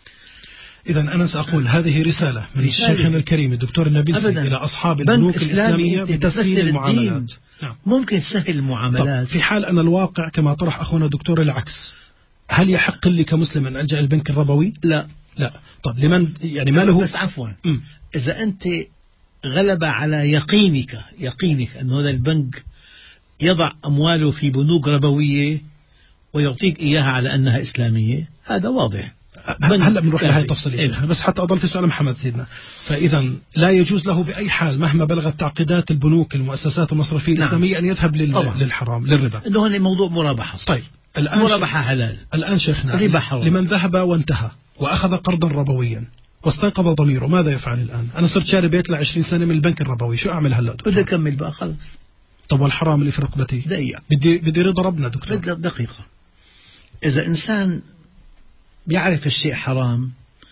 إذا أنا سأقول هذه رسالة من شيخنا الكريم الدكتور النبيسي إلى أصحاب البنوك الإسلامية بتسهيل المعاملات. نعم. ممكن تسهل المعاملات. في حال أن الواقع كما طرح أخونا الدكتور العكس، هل يحق لي كمسلم أن ألجأ البنك الربوي؟ لا. طب لمن يعني ما له؟ بس عفوا، إذا أنت غلب على يقينك أن هذا البنك يضع أمواله في بنوك ربوية ويعطيك إياها على أنها إسلامية، هذا واضح. هلا بنروح لهي التفصيلية. بس حتى أضل في سؤال محمد سيدنا، فإذا لا يجوز له بأي حال مهما بلغت تعقيدات البنوك المؤسسات المصرفية الإسلامية أن يذهب للحرام للربا. إنه هذا موضوع مرابحة. طيب الآن مرابحة حلال. الآن شيخنا لمن ذهب وانتهى وأخذ قرضا ربويا واستيقظ ضميره، ماذا يفعل الآن؟ أنا صرت شاري بيت ل20 سنة من البنك الربوي، شو أعمل هلا دكتور؟ بدي أكمل بقى خلص. طب والحرام اللي في رقبتي؟ دقيقة. بدي رضا ربنا دكتور. دقيقة. إذا إنسان بيعرف الشيء حرام،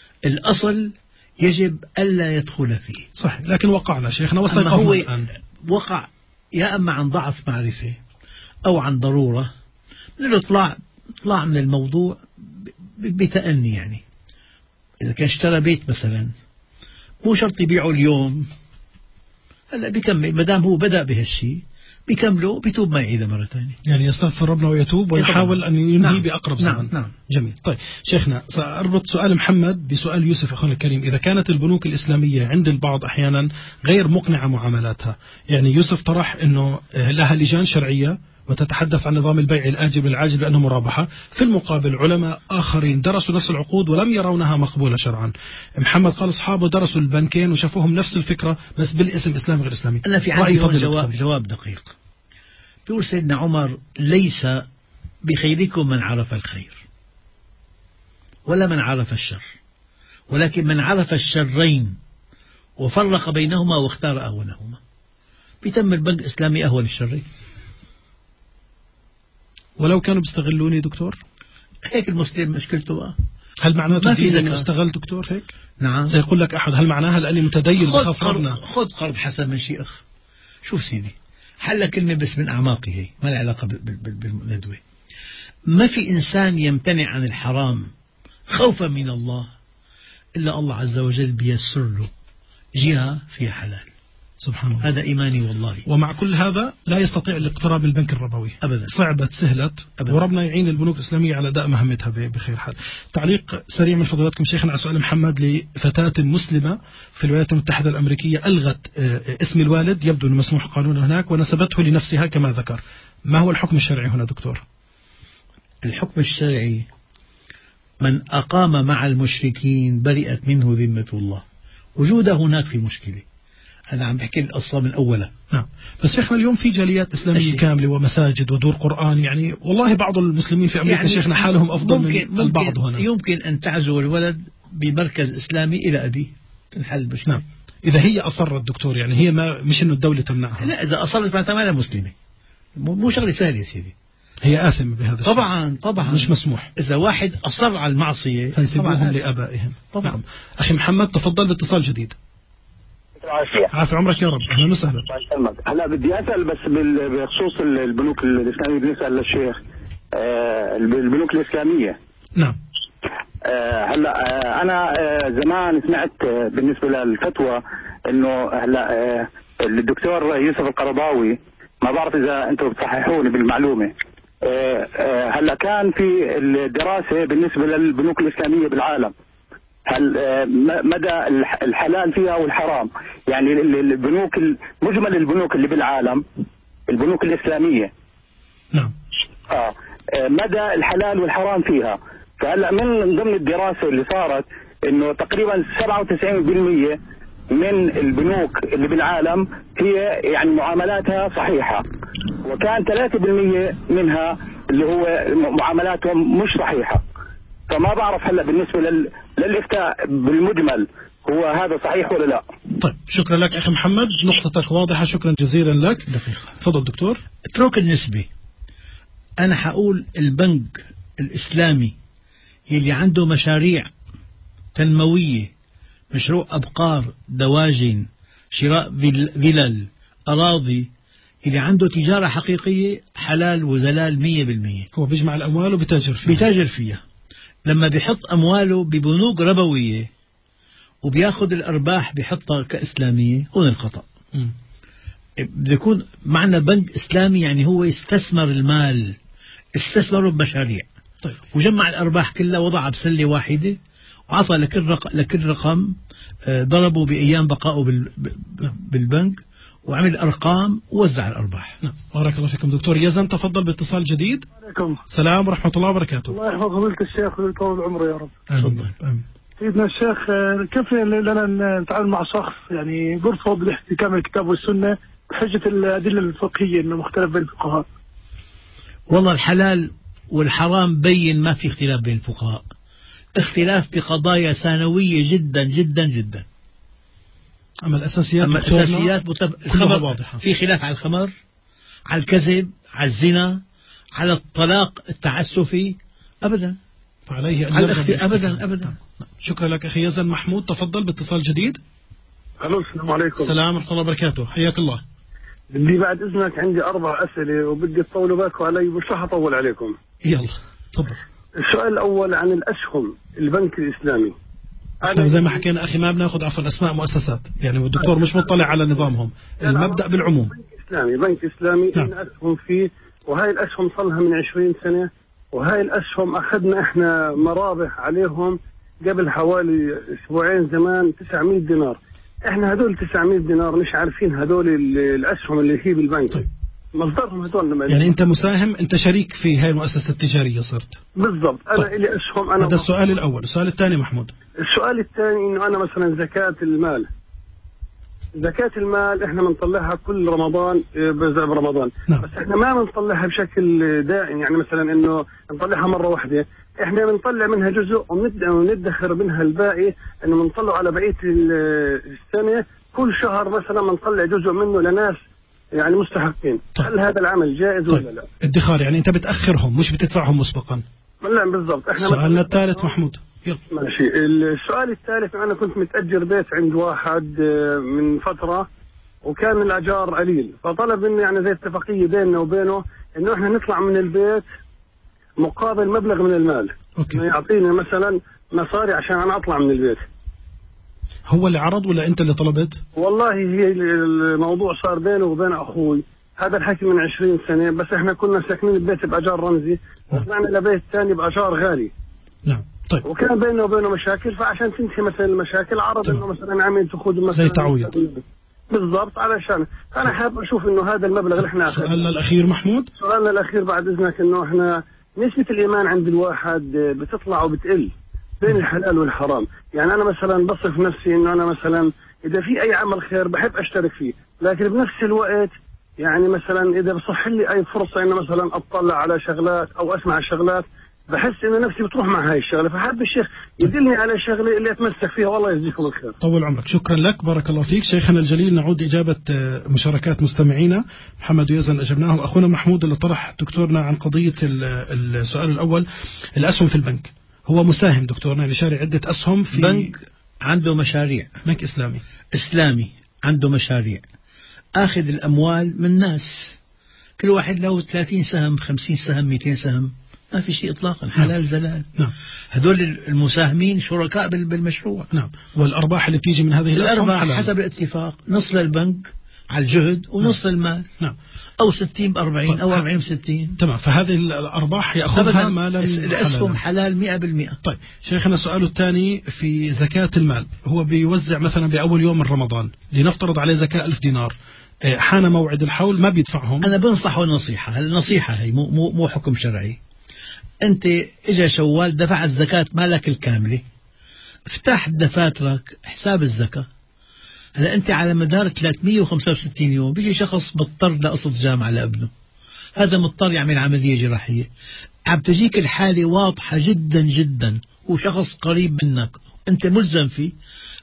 الأصل يجب ألا يدخل فيه. صحيح، لكن وقعنا شيخنا واستيقظنا هو الآن. وقع يا أما عن ضعف معرفة أو عن ضرورة، بدنا طلع من الموضوع بتأني. يعني إذا كان اشترى بيت مثلا، مو شرط يبيعه اليوم، هلا بيكمل ما دام هو بدأ بهالشيء، بيكمله، بيتوب ما يعيده مرة ثانية. يعني يستغفر ربنا ويتوب ويحاول أن ينهي بأقرب زمن. نعم. جميل. طيب شيخنا، سأربط سؤال محمد بسؤال يوسف أخونا الكريم. إذا كانت البنوك الإسلامية عند البعض أحيانا غير مقنعة معاملاتها، يعني يوسف طرح أنه لها لجان شرعية وتتحدث عن نظام البيع الآجل والعاجل بأنه مرابحة، في المقابل علماء آخرين درسوا نفس العقود ولم يرونها مقبولة شرعا. محمد قال أصحابه درسوا البنكين وشافوهم نفس الفكرة بس بالاسم إسلامي غير إسلامي. أنا في عندي جواب دقيق. بيقول سيدنا عمر: ليس بخيركم من عرف الخير ولا من عرف الشر، ولكن من عرف الشرين وفرق بينهما واختار أهونهما. بيتم البنك الإسلامي أهون الشرين. ولو كانوا بيستغلوني دكتور؟ هيك المسلم مشكلته. هل معناته إنه استغل دكتور هيك؟ نعم. سيقول لك أحد هل معناها لأني متدين بخاف ربنا؟ خذ قرض حسن من شيخ. شوف سيدي، حل كلمة بس من أعماقه، ما لها علاقة بالندوة. ما في إنسان يمتنع عن الحرام خوفا من الله إلا الله عز وجل بيسر له جهة فيها حلال. سبحان الله. هذا إيماني والله. ومع كل هذا لا يستطيع الاقتراب من البنك الربوي أبدا. صعبت سهلت أبدا. وربنا يعين البنوك الإسلامية على أداء مهمتها بخير حال. تعليق سريع من فضلاتكم شيخنا على سؤال محمد لفتاة مسلمة في الولايات المتحدة الأمريكية ألغت اسم الوالد، يبدو أنه مسموح قانونا هناك، ونسبته لنفسها كما ذكر. ما هو الحكم الشرعي هنا دكتور؟ الحكم الشرعي: من أقام مع المشركين برئت منه ذمة الله. وجوده هناك في مشكلة. أنا عم بحكي القصة من أولها. نعم. بس شيخنا اليوم في جاليات إسلامية كاملة ومساجد ودور قرآن، يعني والله بعض المسلمين في أمريكا يعني شيخنا حالهم أفضل من البعض هنا. يمكن أن تعزو الولد بمركز إسلامي إلى أبيه، تنحل المشكلة. نعم. إذا هي أصرت دكتور، يعني هي مش إنه الدولة تمنعها. لا، إذا أصرت معناتها ما لها مسلمة. مو شغلة سهلة يا سيدي. هي آثمة بهذا الشيء. طبعا مش مسموح. إذا واحد أصر على المعصية فنسيبوهم لآبائهم. طبعا. نعم. أخي محمد تفضل باتصال جديد. عافية عمرك يا رب. أهلا وسهلا. هلا بدي أسأل بس بخصوص البنوك الإسلامية، بنسأل للشيخ البنوك الإسلامية. نعم. هلا أنا زمان سمعت بالنسبة للفتوى إنه هلا الدكتور يوسف القرضاوي، ما بعرف إذا أنتم بتصححوني بالمعلومة، هلا كان في الدراسة بالنسبة للبنوك الإسلامية بالعالم، هل مدى الحلال فيها والحرام، يعني البنوك مجمل البنوك اللي بالعالم البنوك الإسلامية نعم مدى الحلال والحرام فيها. فهلا من ضمن الدراسة اللي صارت انه تقريبا 97% من البنوك اللي بالعالم هي يعني معاملاتها صحيحة، وكان 3% منها اللي هو معاملاتهم مش صحيحة. فما بعرف هلا بالنسبة للإفتاء بالمجمل هو هذا صحيح ولا لا؟ طيب شكرا لك أخي محمد، نقطتك واضحة، شكرا جزيلا لك. تفضل دكتور. اترك النسبة، أنا حقول البنك الإسلامي اللي عنده مشاريع تنموية، مشروع أبقار، دواجن، شراء فلل، أراضي، اللي عنده تجارة حقيقية حلال وزلال 100%. هو بيجمع الأموال وبيتاجر فيها. لما بيحط أمواله ببنوك ربوية وبياخذ الأرباح بيحطها كإسلامية، هون الخطأ. بده يكون معنا بنك إسلامي، يعني هو يستثمر المال، استثمره بمشاريع. طيب. وجمع الأرباح كلها وضعها بسلة واحدة وعطى لكل رقم ضربه بأيام بقائه بالبنك وعمل أرقام ووزع الأرباح. نعم. بارك الله فيكم دكتور يزن، تفضل باتصال جديد. عليكم السلام ورحمة الله وبركاته. الله يحفظ فضيلة الشيخ ويطول عمره يا رب. آمين. سيدنا الشيخ، كيف لنا نتعامل مع شخص يعني بيرفض الاحتكام الكتاب والسنة بحجة الأدلة الفقهية إنه مختلف بين الفقهاء؟ والله الحلال والحرام بين، ما في اختلاف بين الفقهاء، اختلاف بقضايا ثانوية جدا جدا جدا. أما الأساسيات الخمر واضحة. في خلاف على الخمر، على الكذب، على الزنا، على الطلاق التعسفي، أبدا فعليه أبدا. شكرا لك أخي يزن. محمود تفضل باتصال جديد. ألو السلام عليكم. السلام ورحمة الله وبركاته، حياك الله. بدي بعد إذنك عندي 4 أسئلة وبدي تطولوا بالكم علي، مش رح أطول عليكم. يلا تفضل. السؤال الأول عن الأسهم البنك الإسلامي. احنا زي ما حكينا أخي ما بناخذ أسماء مؤسسات، يعني الدكتور مش مطلع على نظامهم، المبدأ بالعموم. بنك إسلامي نعم. أسهم فيه، وهاي الأسهم صلها من 20 سنة، وهاي الأسهم أخذنا إحنا مرابح عليهم قبل حوالي أسبوعين زمان 900 دينار. إحنا هدول 900 دينار مش عارفين هدول الأسهم اللي هي بالبنك. طيب. مصدرهم هدول يعني أنت مساهم، أنت شريك في هاي المؤسسة التجارية صرت؟ بالضبط. أنا طيب. إلي أسهم. هذا السؤال الأول. السؤال الثاني محمود. السؤال الثاني إنه أنا مثلا زكاة المال إحنا بنطلعها كل رمضان برمضان. نعم. بس إحنا ما بنطلعها بشكل دائم، يعني مثلا إنه نطلعها مرة واحدة، إحنا بنطلع منها جزء وندخر منها الباقي، إنه بنطلع على بقية السنة، كل شهر مثلا بنطلع جزء منه لناس يعني مستحقين. طيب. هل هذا العمل جائز طيب. ولا لا؟ ادخار يعني أنت بتأخرهم مش بتدفعهم مسبقا. لا بالضبط. إحنا سؤالنا الثالث محمود. يلا. ماشي. السؤال الثالث، أنا كنت متأجر بيت عند واحد من فترة، وكان الأجار قليل، فطلب مني يعني زي اتفاقية بيننا وبينه إنه إحنا نطلع من البيت مقابل مبلغ من المال. إنه يعطيني مثلا مصاري عشان أنا أطلع من البيت. هو اللي عرض ولا أنت اللي طلبت؟ والله هي الموضوع صار بينه وبين أخوي، هذا الحكي من 20 سنة، بس إحنا كنا ساكنين البيت بأجار رمزي، وطلعنا لبيت ثاني بأجار غالي. نعم. طيب. وكان بينه وبينه مشاكل، فعشان تنتهي مثلا المشاكل عرض انه مثلا عامل تاخذ مثلا زي تعويض. بالضبط. علشان انا حابب اشوف انه هذا المبلغ اللي احنا اخذناه. سؤالنا الاخير محمود. سؤالنا الاخير بعد اذنك، انه احنا نسبة الايمان عند الواحد بتطلع وبتقل بين الحلال والحرام. يعني انا مثلا بصف نفسي انه انا مثلا اذا في اي عمل خير بحب اشترك فيه، لكن بنفس الوقت يعني مثلا اذا بصح لي اي فرصة انه مثلا اطلع على شغلات او اسمع شغلات، بحس ان نفسي بتروح مع هاي الشغله، فحب الشيخ يدلني على شغله اللي اتمسك فيها. والله يجزيكم الخير. طول عمرك. شكرا لك، بارك الله فيك شيخنا الجليل. نعود اجابه مشاركات مستمعينا. محمد ويزن اجبناه، اخونا محمود اللي طرح دكتورنا عن قضيه السؤال الاول، الاسهم في البنك. هو مساهم دكتورنا، يعني شاري عده اسهم في بنك عنده مشاريع، بنك اسلامي عنده مشاريع، اخذ الاموال من ناس، كل واحد له 30 سهم 50 سهم 200 سهم، ما في شيء إطلاقا، حلال زلال. نعم. هذول المساهمين شركاء بالمشروع. نعم. والأرباح اللي بتيجي من هذه الأرباح حسب الاتفاق، نص للبنك على الجهد ونص المال. نعم. أو 60/40 أو 40/60. تمام. فهذه الأرباح يأخذها مالا الأسهم حلال 100%. طيب شيخنا، السؤال الثاني في زكاة المال. هو بيوزع مثلا بأول يوم من رمضان، لنفترض عليه زكاة 1000 دينار، حان موعد الحول ما بيدفعهم. أنا بنصحه النصيحة، النصيحة هي مو حكم شرعي. أنت إجا شوال دفعت زكاة مالك الكاملة، افتح دفاترك حساب الزكاة. هلا أنت على مدار 365 يوم بيجي شخص مضطر لقسط جامعة لابنه، هذا مضطر يعمل عملية جراحية، عم تجيك الحالة واضحة جدا جدا، وشخص قريب منك أنت ملزم فيه،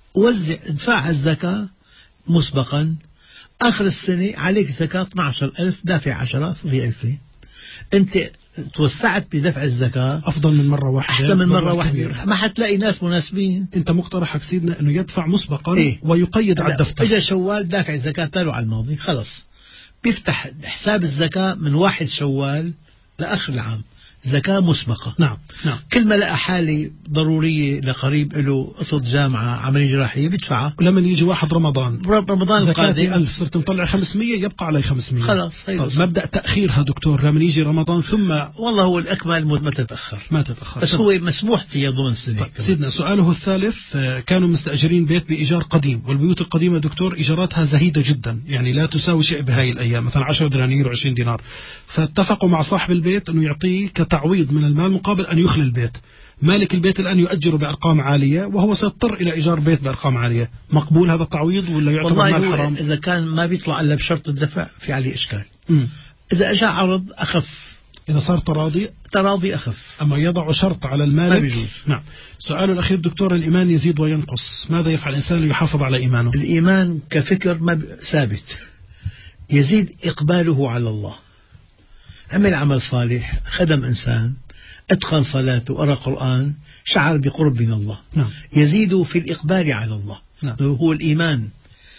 ادفع الزكاة مسبقا. آخر السنة عليك زكاة 12,000، دافع 10 في 2000. أنت توسعت بدفع الزكاة أفضل من مرة واحدة، أحسن من مرة واحدة. ما حتلاقي ناس مناسبين. أنت مقترحك سيدنا أنه يدفع مسبقا ويقيد على الدفتر. إجا شوال دافع الزكاة تاله على الماضي، خلص بيفتح حساب الزكاة من 1 شوال لآخر العام، زكاة مسبقة. نعم. كل ما لقى حالة ضرورية لقريب له قسط جامعة عملية جراحية بيدفعها. ولما يجي 1 رمضان القادم 1000 صرت مطلع 500، يبقى علي 500 خلاص. طيب مبدأ تأخيرها دكتور لما يجي رمضان ثم. والله هو الأكمل ما تتأخر بس هو مسموح فيها ضمن السنة. طيب سيدنا، سؤاله الثالث، كانوا مستأجرين بيت بإيجار قديم، والبيوت القديمة دكتور إيجاراتها زهيدة جدا، يعني لا تساوي شيء بهاي الأيام، مثلا 10 دنانير و20 دينار. فاتفقوا مع صاحب البيت أنه يعطيه كتعويض من المال مقابل أن يخلي البيت. مالك البيت الآن يؤجره بأرقام عالية، وهو سيضطر إلى إيجار بيت بأرقام عالية. مقبول هذا التعويض ولا يعتبر مال حرام؟ إذا كان ما بيطلع إلا بشرط الدفع في عليه إشكال. إذا أجا عرض أخف، إذا صار تراضي أخف، أما يضع شرط على المالك ما بيجوز. نعم. سؤال الأخير دكتور، الإيمان يزيد وينقص، ماذا يفعل الإنسان ليحافظ على إيمانه؟ الإيمان كفكر ثابت، يزيد إقباله على الله. عمل عمل صالح، خدم إنسان، أتقن صلاته، قرأ قرآن، شعر بقرب من الله. نعم. يزيد في الإقبال على الله. نعم. هو الإيمان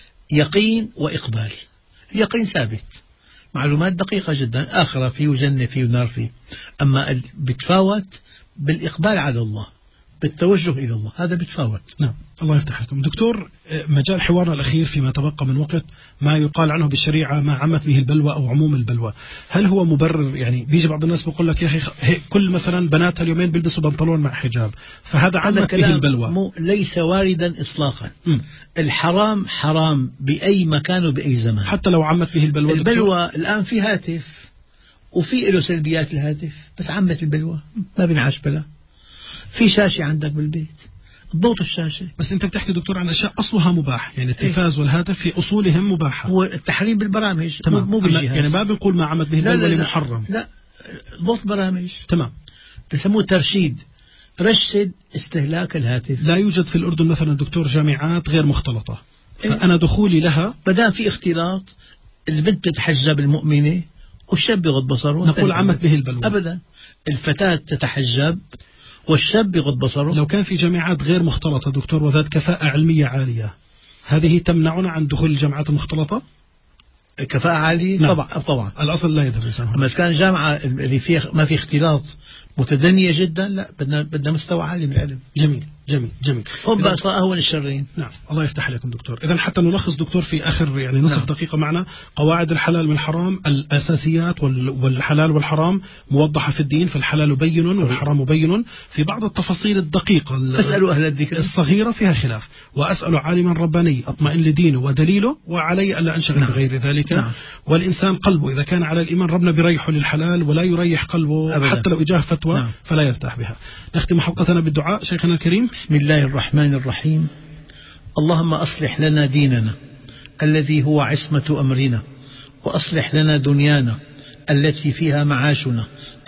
يقين وإقبال. اليقين ثابت، معلومات دقيقة جدا، آخرة فيه وجنة فيه ونار فيه، أما بتفاوت بالإقبال على الله، بالتوجه إلى الله، هذا بتفاوت. نعم. الله يفتح لكم دكتور. مجال حوارنا الأخير فيما تبقى من وقت، ما يقال عنه بالشريعة ما عمت به البلوى أو عموم البلوى، هل هو مبرر؟ يعني بيجي بعض الناس بيقول لك يا أخي كل مثلا بناتها اليومين بيلبسوا بنطلون مع حجاب، فهذا عمت به البلوى. ليس واردا إطلاقا. الحرام حرام بأي مكان وبأي زمان، حتى لو عمت به البلوى. البلوى الآن في هاتف وفي له سلبيات الهاتف، بس عمت البلوى ما بنعاش بلا. في شاشة عندك بالبيت، ضغط الشاشة. بس أنت بتحكي دكتور عن أشياء أصلها مباح، يعني التلفاز والهاتف في أصولهم مباحة. هو التحريم بالبرامج مو بالجهاز، يعني ما بنقول ما عمت به البلوى محرم. لا، ضغط برامج. تمام. بسموه ترشيد، رشد استهلاك الهاتف. لا يوجد في الأردن مثلا دكتور جامعات غير مختلطة، فأنا دخولي لها بدأ في اختلاط، البنت تتحجب المؤمنة والشاب يغض بصره، نقول عمت به البلوى. أبدا، الفتاة تتحجب والشاب يغض بصره. لو كان في جامعات غير مختلطة دكتور وذات كفاءة علمية عالية، هذه تمنعنا عن دخول الجامعات المختلطة؟ كفاءة عالية؟ نعم. طبعا الأصل لا يدرس. أما إذا كان جامعة اللي فيها ما في اختلاط متدنية جدا، لا، بدنا مستوى عالي من العلم. جميل. هم بقى أهون الشرين. نعم. الله يفتح عليكم دكتور. إذا حتى نلخص دكتور في آخر يعني نصف دقيقة معنا، قواعد الحلال والحرام، الأساسيات والحلال والحرام موضحة في الدين، فالحلال بين والحرام بين، في بعض التفاصيل الدقيقة أسألوا أهل الذكر الصغيرة فيها خلاف، وأسأل عالما رباني أطمئن لدينه ودليله، وعلي ألا أنشغل بغير ذلك. والإنسان قلبه إذا كان على الإيمان ربنا بيريحه للحلال ولا يريح قلبه أبدا. حتى لو إجاه فتوى فلا يرتاح بها. نختم حلقتنا بالدعاء شيخنا الكريم. بسم الله الرحمن الرحيم. اللهم أصلح لنا ديننا الذي هو عصمة أمرنا، وأصلح لنا دنيانا التي فيها معاشنا،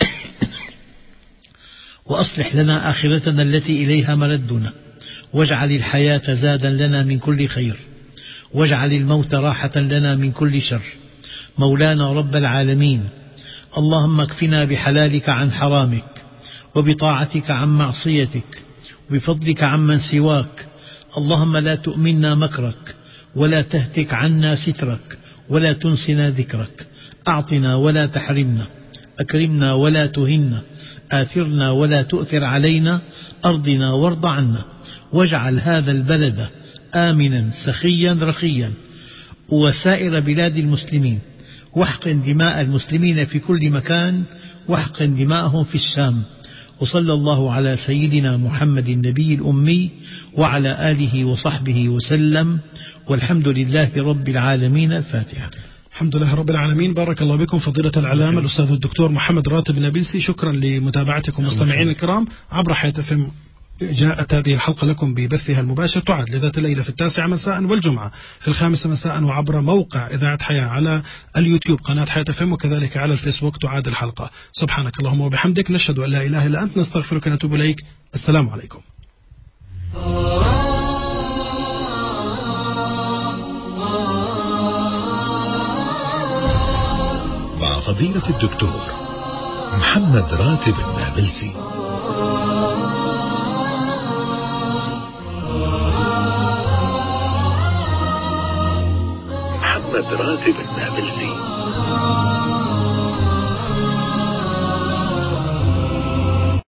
وأصلح لنا آخرتنا التي إليها مردنا، واجعل الحياة زادا لنا من كل خير، واجعل الموت راحة لنا من كل شر. مولانا رب العالمين، اللهم اكفنا بحلالك عن حرامك، وبطاعتك عن معصيتك، وبفضلك عمن سواك. اللهم لا تؤمنا مكرك، ولا تهتك عنا سترك، ولا تنسنا ذكرك. أعطنا ولا تحرمنا، أكرمنا ولا تهنا، آثرنا ولا تؤثر علينا، أرضنا وارض عنا. واجعل هذا البلد آمنا سخيا رخيا، وسائر بلاد المسلمين، واحقن دماء المسلمين في كل مكان، واحقن دماءهم في الشام. وصلى الله على سيدنا محمد النبي الأمي وعلى آله وصحبه وسلم، والحمد لله رب العالمين. الفاتحة. الحمد لله رب العالمين. بارك الله بكم فضيلة العلامة الأستاذ الدكتور محمد راتب النابلسي. شكرا لمتابعتكم مستمعين الكرام عبر حياة FM. جاءت هذه الحلقة لكم ببثها المباشر، تعاد لذات الليلة في 9 مساء والجمعة في 5 مساء، وعبر موقع إذاعة حياة على اليوتيوب قناة حياة FM، وكذلك على الفيسبوك تعاد الحلقة. سبحانك اللهم وبحمدك، نشهد أن لا إله إلا أنت، نستغفرك ونتوب إليك. السلام عليكم. مع فضيلة الدكتور محمد راتب النابلسي. محمد راتب النابلسي.